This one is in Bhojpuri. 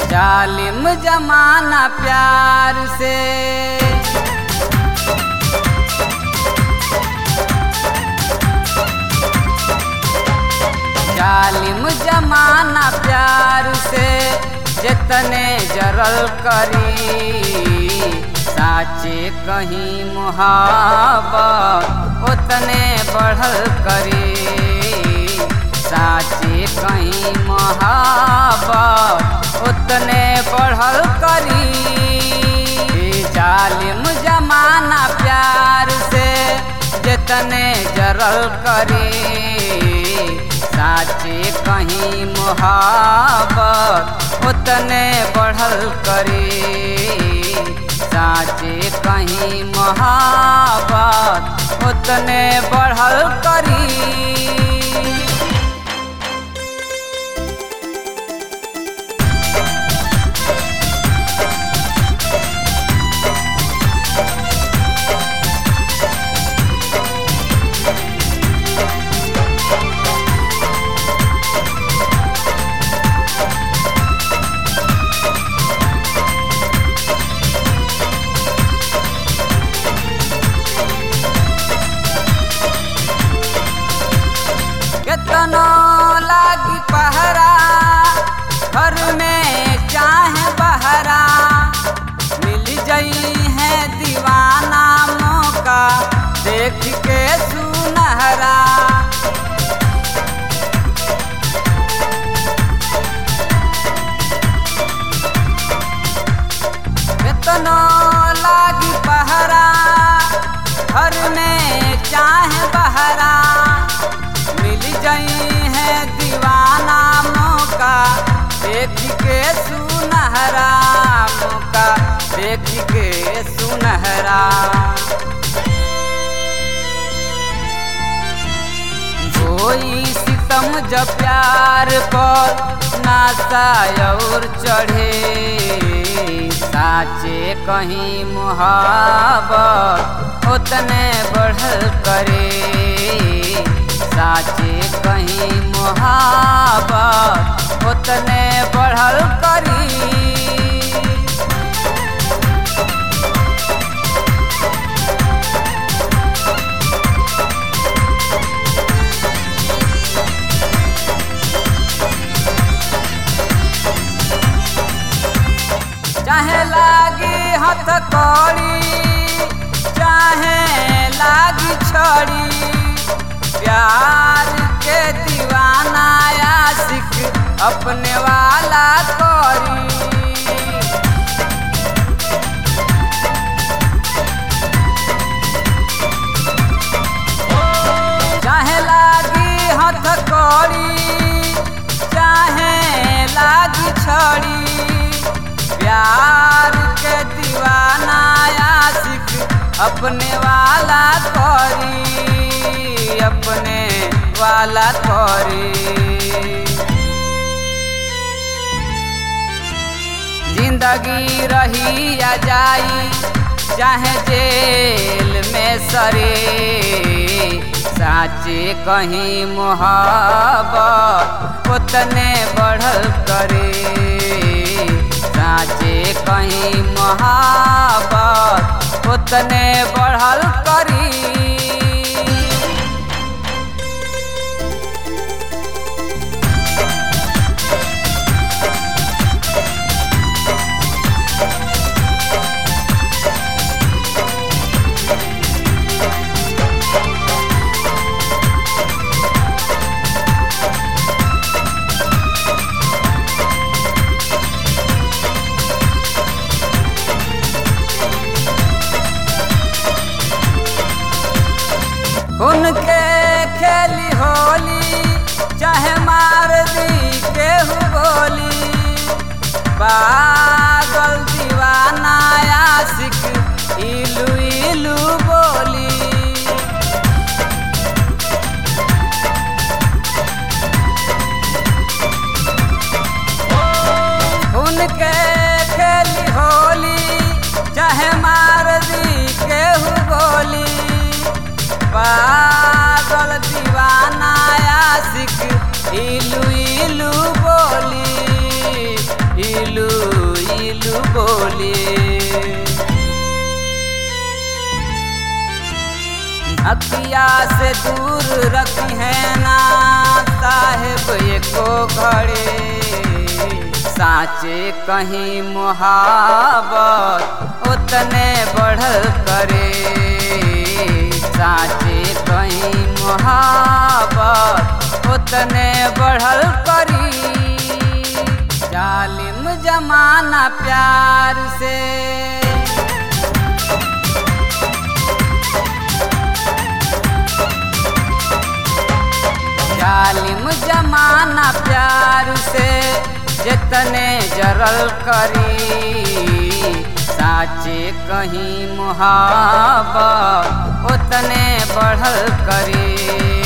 जालिम जमाना प्यार से जालिम जमाना प्यार से जितने जरल करी साचे कहीं मुहाबत उतने बढ़ल करी साचे कहीं मुहाबत उतने बढ़ल करी जालिम जमाना प्यार से जितने जरल करी साचे कहीं मुहाबत उतने बढ़ल करी साचे कहीं मुहाबत उतने बढ़ल करी केतनो लागी पहरा घर में चाहे बहरा मिल जाई है दीवाना मौका देख के सुनहरा केतनो लागी पहरा घर में चाहे बहरा मिल जाई है दीवाना मौका देख के सुनहरा मौका देख के सुनहरा कोई सितम जब प्यार पर नासा और चढ़े साचे कहीं मुहाबत उतने बढ़ल करे साचे कहीं मुहाबत उतने बढ़ल करी चाहे लागी हथकड़ी चाहे लागी छड़ी प्यार के दीवाना आशिक अपने वाला करी चाहे लागी हथकड़ी चाहे लागी छड़ी प्यार के दीवाना आशिक अपने वाला करी अपने वाला करी जिंदगी रही या जाई चाहे जेल में सरे साचे कहीं मुहाबत उतने बढ़ल करे साचे कहीं मुहाबत उतने बढ़ल करी उनके खेली होली चाहे मार दी केहू गोली पागल दीवाना आशिक इलू इलू बोली उनके खेली होली चाहे मार दी केहू गोली पागल दीवाना आशिक इलू इलू बोली इलू बतिया से दूर रखी है ना साहेब एको घड़ी। साचे कहीं मुहाबत उतने बढ़ल करे, साचे कहीं मुहाबत उतने बढ़ल करी। जालिम जमाना प्यार से जालिम जमाना प्यार से जितने जरल करी। साचे कहीं मुहाबत उतने बढ़ल करी।